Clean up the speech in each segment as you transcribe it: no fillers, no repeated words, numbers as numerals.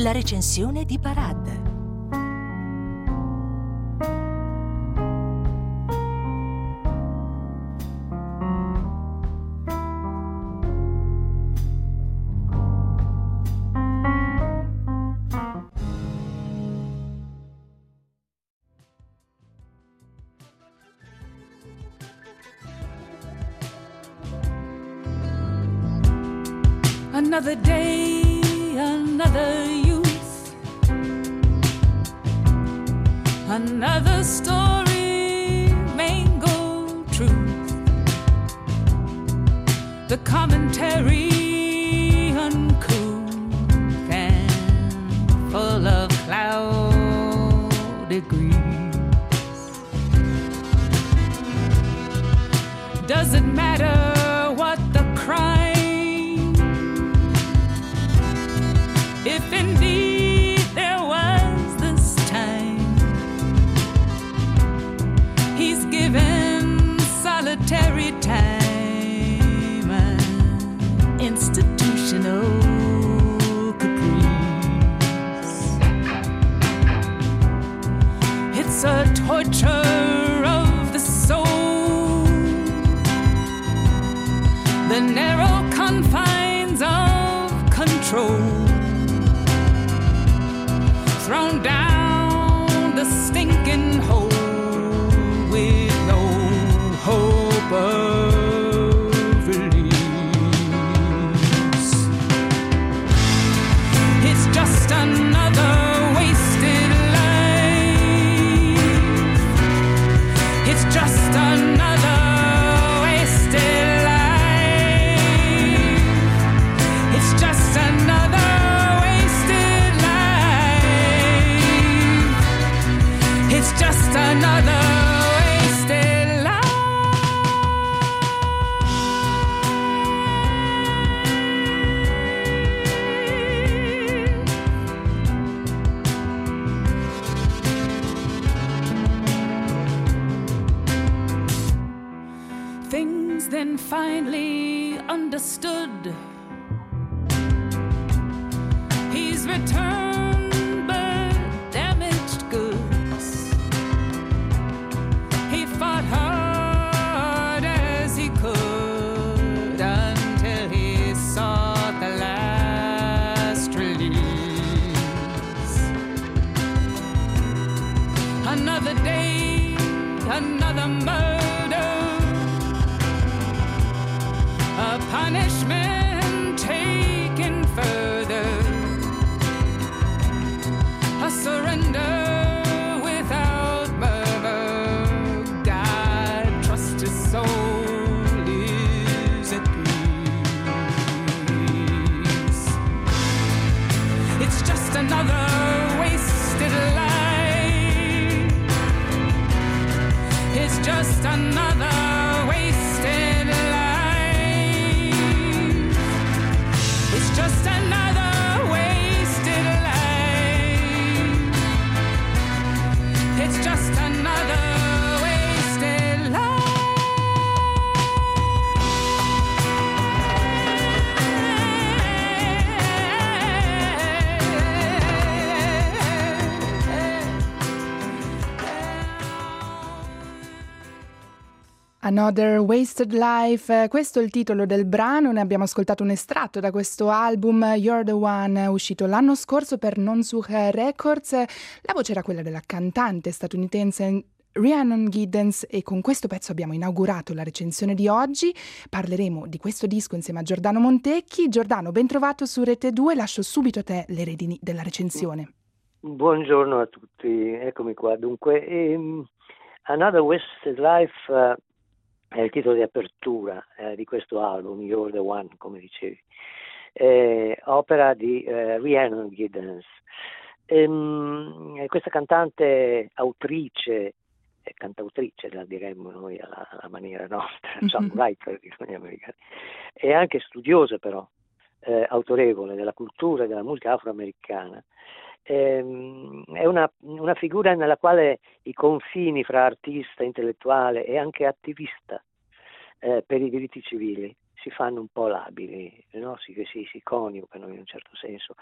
La recensione di Parad. Another day, another youth, another story, mango truth. The commentary uncouth and full of cloudy grease. Does it matter what the crime? If indeed there was this time, he's given solitary time and institutional caprice. It's a torture of the soul, the narrow confines of control. Thrown down the stinking hole with no hope of release. It's just another wasted life. It's just another wasted life. It's just another just another wasted life. Things then finally understood. He's returned but damaged goods. Hard as he could until he saw the last release. Another day, another murder, a punishment taken further, a surrender. Another wasted life. It's just another wasted life. It's just another wasted life. It's just another wasted life. Another Wasted Life, questo è il titolo del brano, ne abbiamo ascoltato un estratto da questo album You're the One, uscito l'anno scorso per Non Suche Records. La voce era quella della cantante statunitense Rhiannon Giddens e con questo pezzo abbiamo inaugurato la recensione di oggi. Parleremo di questo disco insieme a Giordano Montecchi. Giordano, ben trovato su Rete 2, lascio subito a te le redini della recensione. Buongiorno a tutti, eccomi qua. Dunque, Another Wasted Life è il titolo di apertura di questo album, You're the One, come dicevi, opera di Rhiannon Giddens. Questa cantante, autrice, cantautrice la diremmo noi alla maniera nostra, songwriter dicono gli americani, è anche studiosa però, autorevole della cultura e della musica afroamericana. È una figura nella quale i confini fra artista, intellettuale e anche attivista per i diritti civili si fanno un po' labili, no? si coniugano in un certo senso.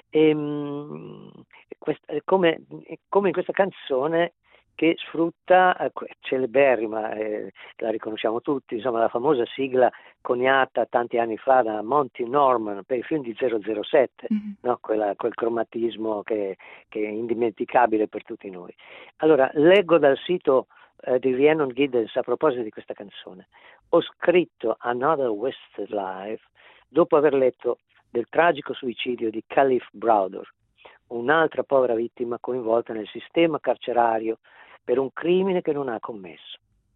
Come in questa canzone che sfrutta, celeberrima, la riconosciamo tutti, insomma, la famosa sigla coniata tanti anni fa da Monty Norman per i film di 007, no? Quel cromatismo che è indimenticabile per tutti noi. Allora, leggo dal sito di Rhiannon Giddens a proposito di questa canzone. Ho scritto Another Wasted Life dopo aver letto del tragico suicidio di Kalief Browder, un'altra povera vittima coinvolta nel sistema carcerario per un crimine che non ha commesso.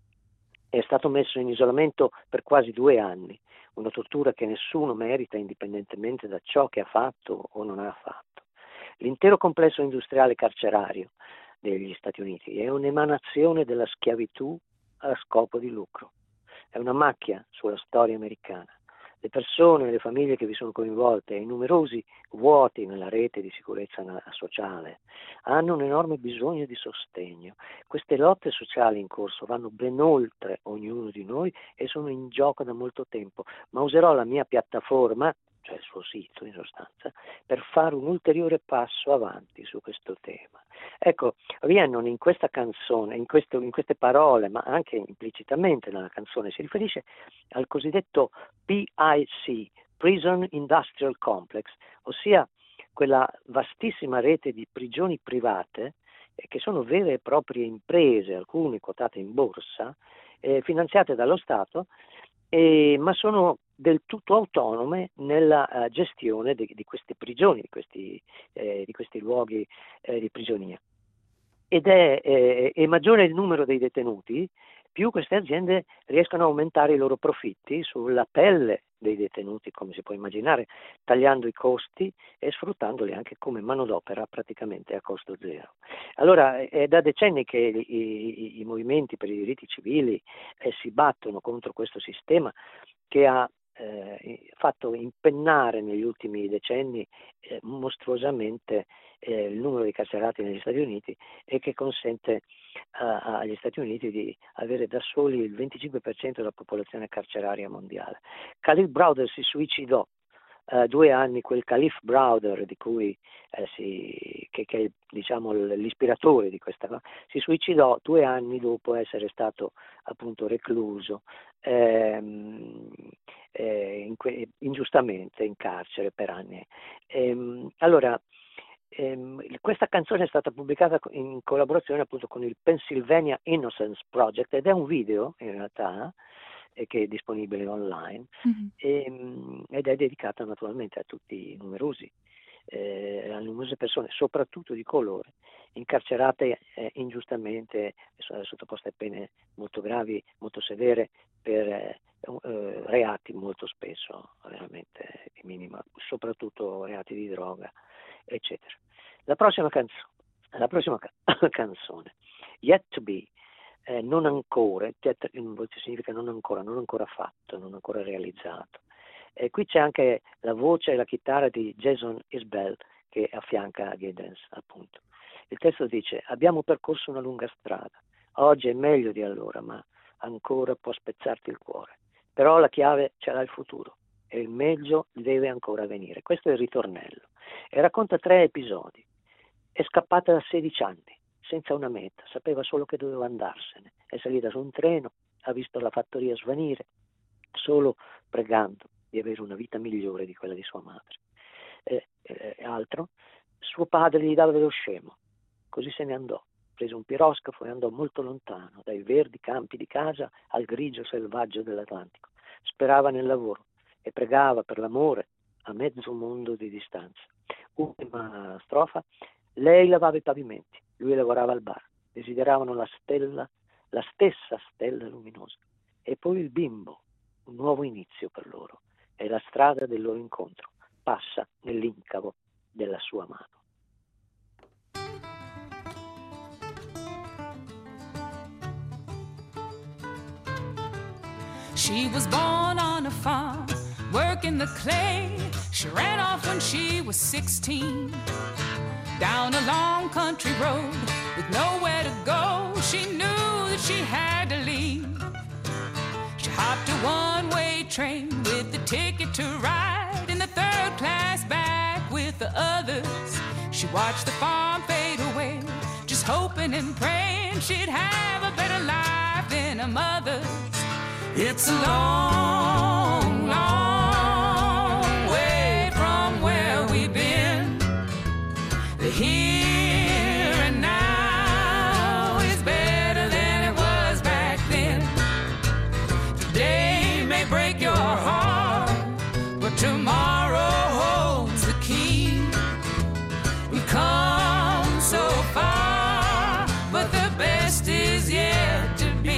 È stato messo in isolamento per quasi 2 anni, una tortura che nessuno merita indipendentemente da ciò che ha fatto o non ha fatto. L'intero complesso industriale carcerario degli Stati Uniti è un'emanazione della schiavitù a scopo di lucro. È una macchia sulla storia americana. Le persone e le famiglie che vi sono coinvolte e i numerosi vuoti nella rete di sicurezza sociale hanno un enorme bisogno di sostegno. Queste lotte sociali in corso vanno ben oltre ognuno di noi e sono in gioco da molto tempo, ma userò la mia piattaforma, cioè il suo sito in sostanza, per fare un ulteriore passo avanti su questo tema. Ecco, Rhiannon in questa canzone, in queste parole, ma anche implicitamente nella canzone, si riferisce al cosiddetto PIC, Prison Industrial Complex, ossia quella vastissima rete di prigioni private che sono vere e proprie imprese, alcune quotate in borsa, finanziate dallo Stato, ma sono del tutto autonome nella gestione di queste prigioni, di questi luoghi di prigionia. Ed è maggiore il numero dei detenuti, più queste aziende riescono a aumentare i loro profitti sulla pelle dei detenuti, come si può immaginare, tagliando i costi e sfruttandoli anche come manodopera praticamente a costo zero. Allora, è da decenni che i movimenti per i diritti civili si battono contro questo sistema che ha fatto impennare negli ultimi decenni mostruosamente il numero di carcerati negli Stati Uniti e che consente agli Stati Uniti di avere da soli il 25% della popolazione carceraria mondiale. Kalief Browder si suicidò 2 anni, quel Kalief Browder di cui che è diciamo l'ispiratore di questa cosa, si suicidò 2 anni dopo essere stato appunto recluso ingiustamente in carcere per anni. Allora, questa canzone è stata pubblicata in collaborazione appunto con il Pennsylvania Innocence Project ed è un video in realtà che è disponibile online ed è dedicata naturalmente a tutti i numerosi a numerose persone, soprattutto di colore, incarcerate ingiustamente, sottoposte a pene molto gravi, molto severe per reati molto spesso veramente di minima, soprattutto reati di droga, eccetera. La prossima canzone, Yet to Be, non ancora, significa non ancora fatto, non ancora realizzato. Qui c'è anche la voce e la chitarra di Jason Isbell che affianca a Giddens, appunto. Il testo dice: abbiamo percorso una lunga strada, oggi è meglio di allora, ma ancora può spezzarti il cuore. Però la chiave ce l'ha il futuro e il meglio deve ancora venire. Questo è il ritornello e racconta 3 episodi. È scappata da 16 anni, senza una meta, sapeva solo che doveva andarsene. È salita su un treno, ha visto la fattoria svanire, solo pregando di avere una vita migliore di quella di sua madre. Altro, suo padre gli dava dello scemo, così se ne andò, prese un piroscafo e andò molto lontano, dai verdi campi di casa al grigio selvaggio dell'Atlantico. Sperava nel lavoro e pregava per l'amore a mezzo mondo di distanza. Ultima strofa, lei lavava i pavimenti, lui lavorava al bar, desideravano la stessa stella luminosa. E poi il bimbo, un nuovo inizio per loro, e la strada del loro incontro passa nell'incavo della sua mano. She was born on a farm, working the clay. She ran off when she was 16. Down a long country road with nowhere to go, she knew that she had to leave. She hopped a one-way train with mothers. She watched the farm fade away, just hoping and praying she'd have a better life than her mother's. It's a long, long way from where we've been. The here and now is better than it was back then. Today may break your heart, but tomorrow holds the key. We've come so far, but the best is yet to be.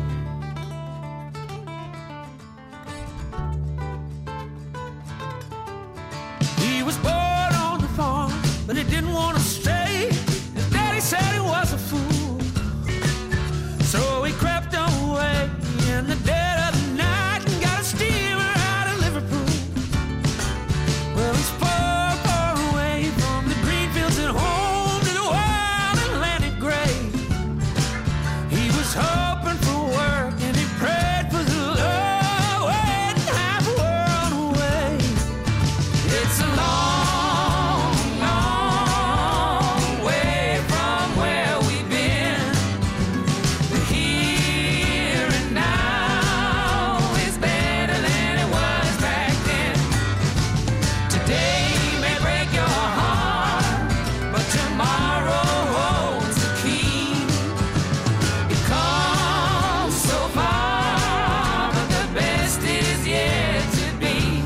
He was born on the farm, but he didn't want to stay. His daddy said he was a fool, so he crept away in the dead of the night and got a steamer out of Liverpool. Well, he's far, far away from the green fields at home to the wild Atlantic grave. He was hoping for work and he prayed for the love, waiting half a world away. It's a long, long way from where we've been. The here and now is better than it was back then. Today may break your heart, but tomorrow holds the key. You've come so far, but the best is yet to be.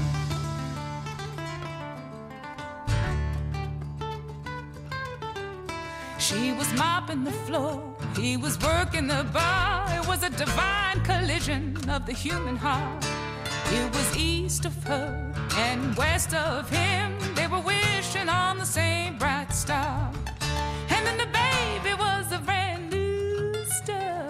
She was mopping the floor, he was working the bar. It was a divine collision of the human heart. It was east of her and west of him. They were wishing on the same bright star. And then the baby was a brand new star.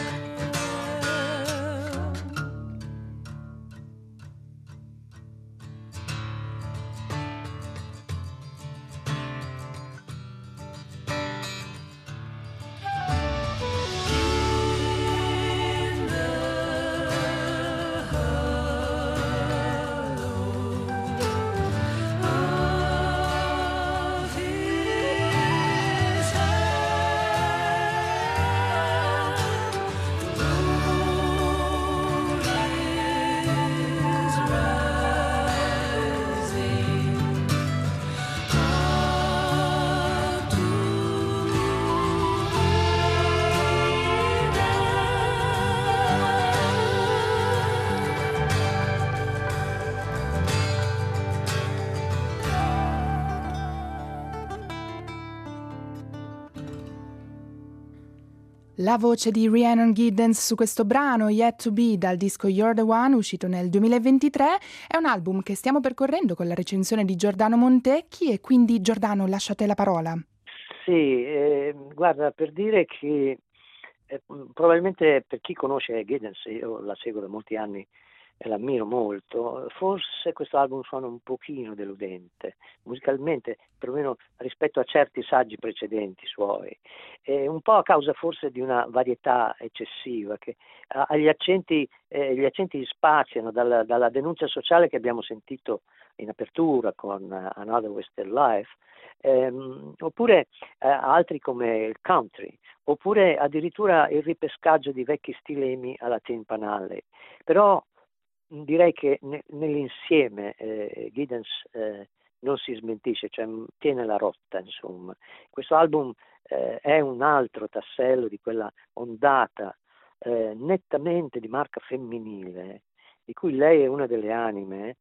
La voce di Rhiannon Giddens su questo brano Yet to Be dal disco You're the One uscito nel 2023 è un album che stiamo percorrendo con la recensione di Giordano Montecchi e quindi Giordano lasciate la parola. Sì, guarda, per dire che probabilmente per chi conosce Giddens, io la seguo da molti anni e l'ammiro molto, forse questo album suona un pochino deludente musicalmente, perlomeno rispetto a certi saggi precedenti suoi, un po' a causa forse di una varietà eccessiva che gli accenti spaziano dalla denuncia sociale che abbiamo sentito in apertura con Another Western Life, oppure altri come il country, oppure addirittura il ripescaggio di vecchi stilemi alla Tin Pan Alley. Però direi che nell'insieme Giddens non si smentisce, cioè tiene la rotta, insomma. Questo album è un altro tassello di quella ondata nettamente di marca femminile, di cui lei è una delle anime,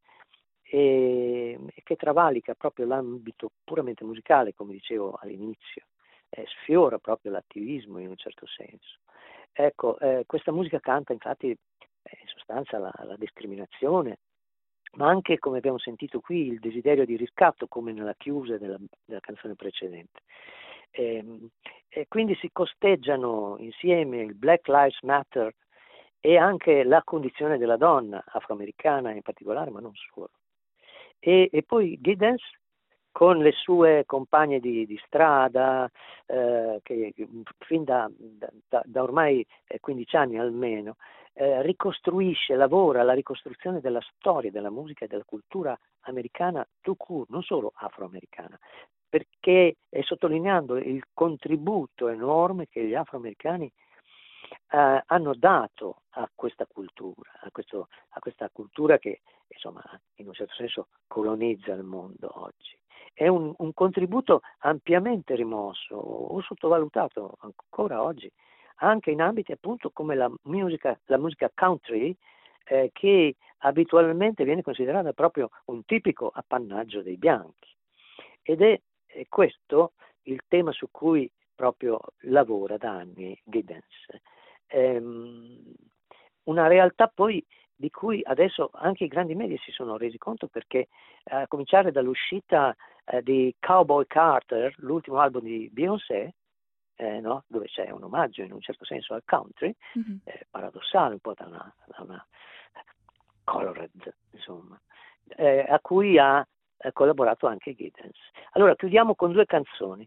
e che travalica proprio l'ambito puramente musicale, come dicevo all'inizio, sfiora proprio l'attivismo in un certo senso. Ecco, questa musica canta infatti in sostanza la discriminazione, ma anche, come abbiamo sentito qui, il desiderio di riscatto, come nella chiusa della canzone precedente. E quindi si costeggiano insieme il Black Lives Matter e anche la condizione della donna afroamericana in particolare, ma non solo. E poi Giddens con le sue compagne di strada, che fin da ormai 15 anni almeno, ricostruisce, lavora alla ricostruzione della storia, della musica e della cultura americana tout court, non solo afroamericana, perché sottolineando il contributo enorme che gli afroamericani hanno dato a questa cultura, a questa cultura che insomma in un certo senso colonizza il mondo oggi. È un contributo ampiamente rimosso o sottovalutato ancora oggi, anche in ambiti appunto come la musica country, che abitualmente viene considerata proprio un tipico appannaggio dei bianchi. Ed è questo il tema su cui proprio lavora da anni Giddens. Una realtà poi di cui adesso anche i grandi media si sono resi conto, perché a cominciare dall'uscita di Cowboy Carter, l'ultimo album di Beyoncé, no? Dove c'è un omaggio in un certo senso al country, paradossale, un po' da una colored, insomma, a cui ha collaborato anche Giddens. Allora chiudiamo con 2 canzoni.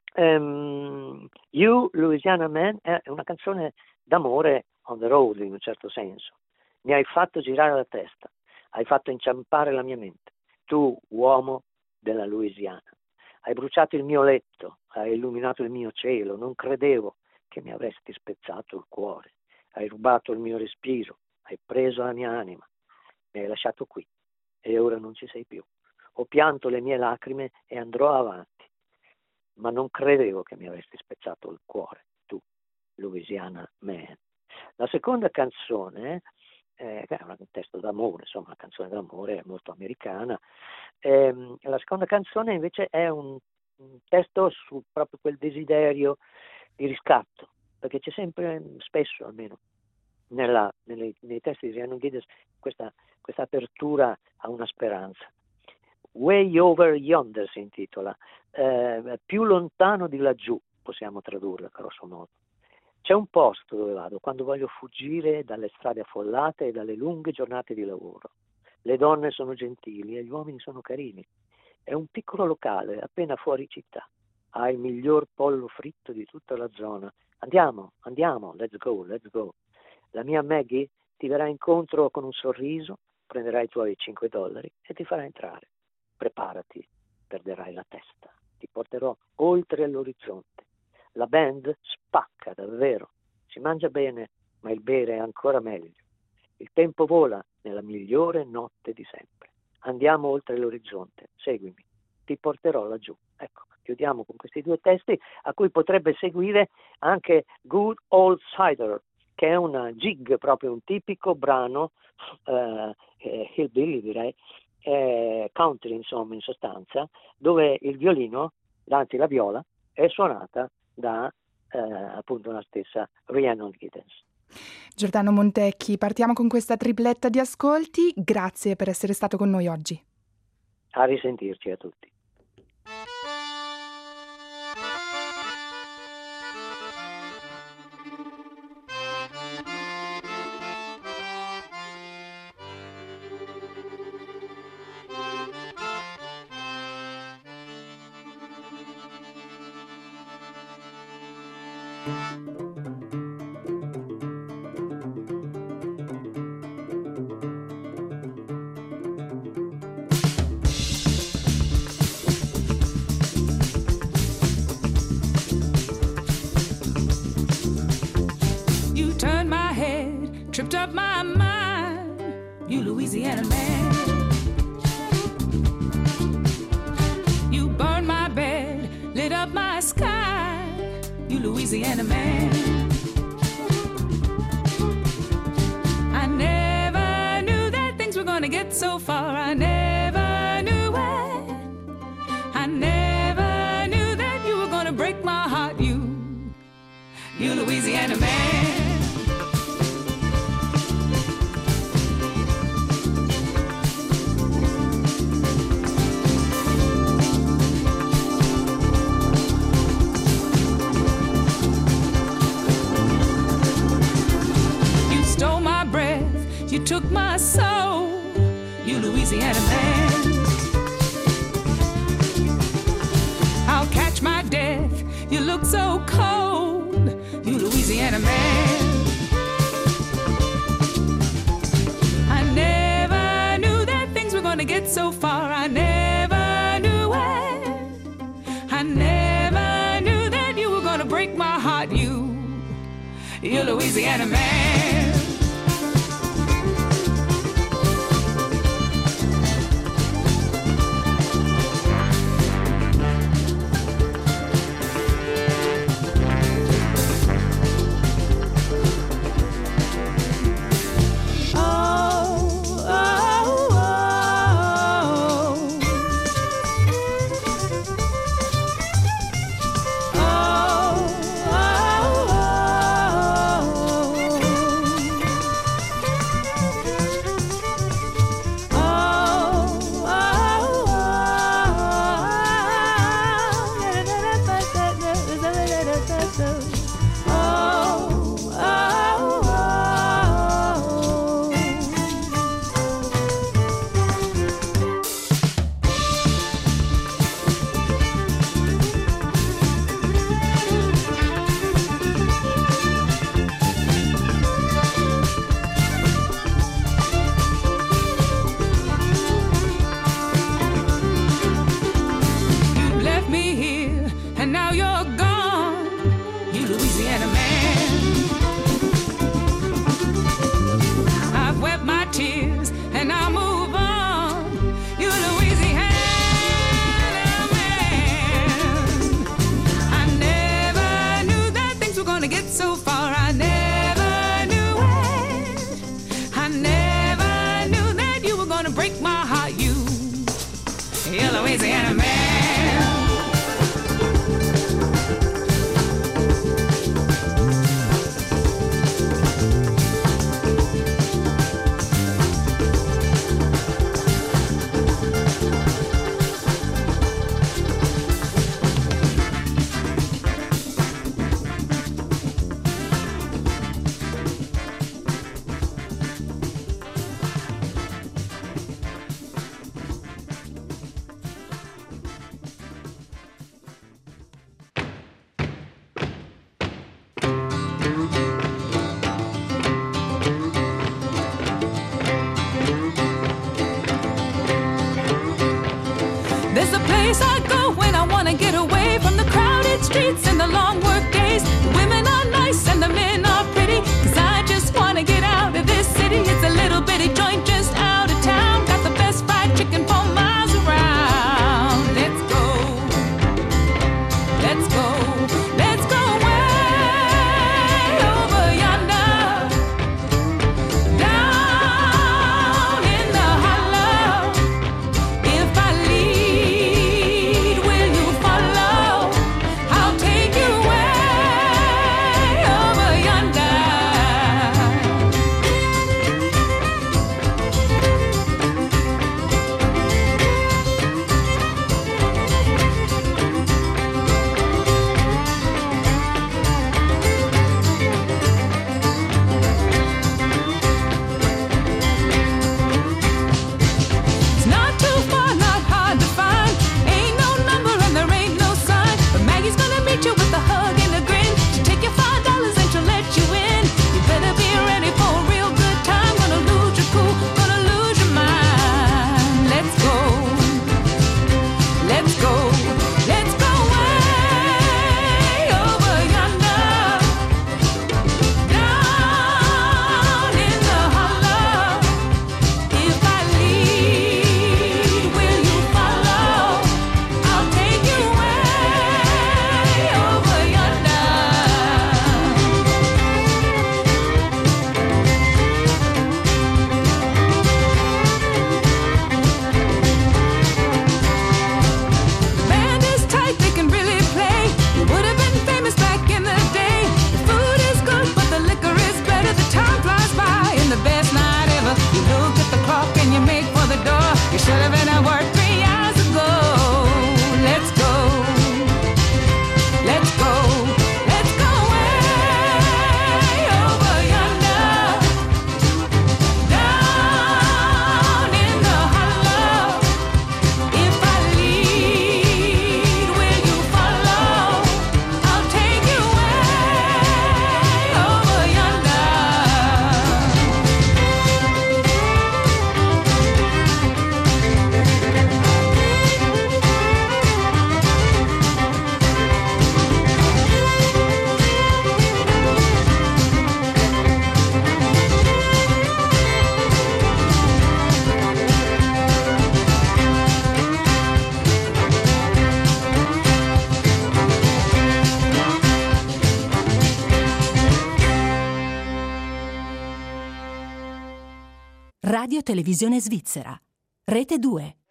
You, Louisiana Man, è una canzone d'amore on the road in un certo senso. Mi hai fatto girare la testa, hai fatto inciampare la mia mente. Tu, uomo della Louisiana, hai bruciato il mio letto, hai illuminato il mio cielo, non credevo che mi avresti spezzato il cuore. Hai rubato il mio respiro, hai preso la mia anima, mi hai lasciato qui e ora non ci sei più. Ho pianto le mie lacrime e andrò avanti, ma non credevo che mi avresti spezzato il cuore, tu, Louisiana Man. La seconda canzone, che è un testo d'amore, insomma, una canzone d'amore molto americana, la seconda canzone invece è un testo su proprio quel desiderio di riscatto, perché c'è sempre, spesso almeno, nei testi di Rhiannon Giddens questa apertura a una speranza. Way Over Yonder si intitola, più lontano di laggiù, possiamo tradurla grosso modo. C'è un posto dove vado quando voglio fuggire dalle strade affollate e dalle lunghe giornate di lavoro. Le donne sono gentili e gli uomini sono carini. È un piccolo locale appena fuori città. Ha il miglior pollo fritto di tutta la zona. Andiamo, let's go. La mia Maggie ti verrà incontro con un sorriso, prenderà i tuoi $5 e ti farà entrare. Preparati, perderai la testa. Ti porterò oltre l'orizzonte. La band spacca davvero, si mangia bene, ma il bere è ancora meglio. Il tempo vola nella migliore notte di sempre. Andiamo oltre l'orizzonte, seguimi, ti porterò laggiù. Ecco, chiudiamo con questi 2 testi, a cui potrebbe seguire anche Good Old Cider, che è una jig, proprio un tipico brano hillbilly, direi, country insomma, in sostanza, dove il violino, anzi la viola, è suonata da appunto la stessa Rhiannon Giddens. Giordano Montecchi, partiamo con questa tripletta di ascolti. Grazie per essere stato con noi oggi. A risentirci a tutti. Tripped up my mind, you Louisiana man. You burned my bed, lit up my sky, you Louisiana man. I never knew that things were gonna get so far. I never knew it. I never knew that you were gonna break my heart, you Louisiana man. You took my soul, you Louisiana man. I'll catch my death, you look so cold, you Louisiana man. you Louisiana man. Louisiana man. Radio Televisione Svizzera. Rete 2.